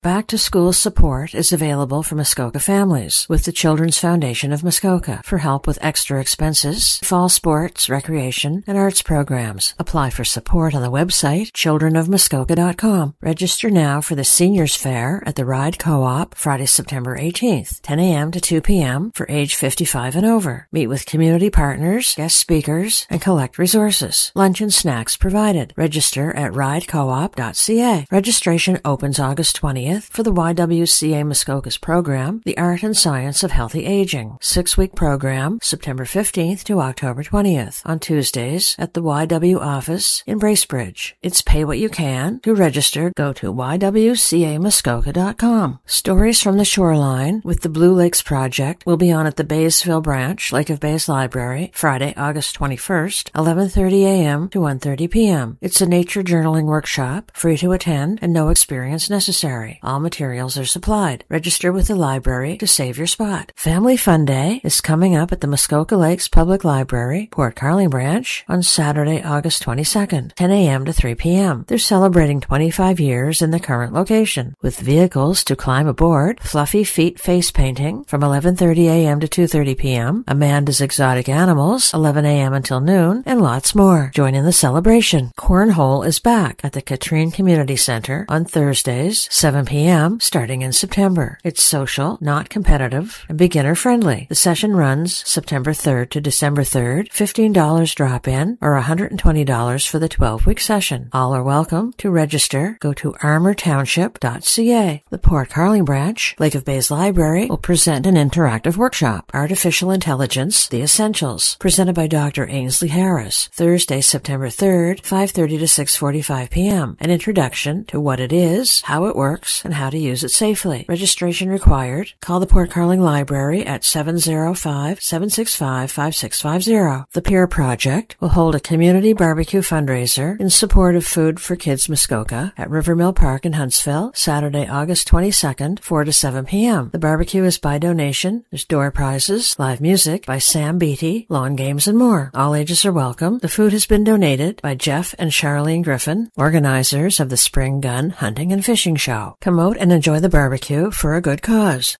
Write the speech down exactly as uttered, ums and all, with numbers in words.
Back-to-school support is available for Muskoka families with the Children's Foundation of Muskoka for help with extra expenses, fall sports, recreation, and arts programs. Apply for support on the website children of muskoka dot com. Register now for the Seniors Fair at the Ride Co-op Friday, September eighteenth, ten a.m. to two p.m. for age fifty-five and over. Meet with community partners, guest speakers, and collect resources. Lunch and snacks provided. Register at ride co op dot c a. Registration opens August twentieth for the Y W C A Muskoka's program, The Art and Science of Healthy Aging. Six-week program, September fifteenth to October twentieth, on Tuesdays at the Y W office in Bracebridge. It's pay what you can. To register, go to y w c a muskoka dot com. Stories from the Shoreline with the Blue Lakes Project will be on at the Baysville branch, Lake of Bays Library, Friday, August twenty-first, eleven thirty a.m. to one thirty p.m. It's a nature journaling workshop, free to attend and no experience necessary. All materials are supplied. Register with the library to save your spot. Family Fun Day is coming up at the Muskoka Lakes Public Library, Port Carling Branch, on Saturday, August twenty-second, ten a.m. to three p.m. They're celebrating twenty-five years in the current location, with vehicles to climb aboard, fluffy feet face painting from eleven thirty a.m. to two thirty p.m., Amanda's Exotic Animals, eleven a.m. until noon, and lots more. Join in the celebration. Cornhole is back at the Katrine Community Center on Thursdays, seven p.m., starting in September. It's social, not competitive, and beginner-friendly. The session runs September third to December third, fifteen dollars drop-in, or one hundred twenty dollars for the twelve-week session. All are welcome. To register, go to armor township dot c a. The Port Carling Branch, Lake of Bays Library, will present an interactive workshop, Artificial Intelligence, The Essentials, presented by Doctor Ainsley Harris, Thursday, September third, five thirty to six forty-five p.m. An introduction to what it is, how it works, and how to use it safely. Registration required. Call the Port Carling Library at seven oh five, seven six five, five six five zero. The Peer Project will hold a community barbecue fundraiser in support of Food for Kids Muskoka at Rivermill Park in Huntsville, Saturday, August twenty-second, four to seven p.m. The barbecue is by donation. There's door prizes, live music by Sam Beatty, lawn games, and more. All ages are welcome. The food has been donated by Jeff and Charlene Griffin, organizers of the Spring Gun Hunting and Fishing Show. Come out and enjoy the barbecue for a good cause.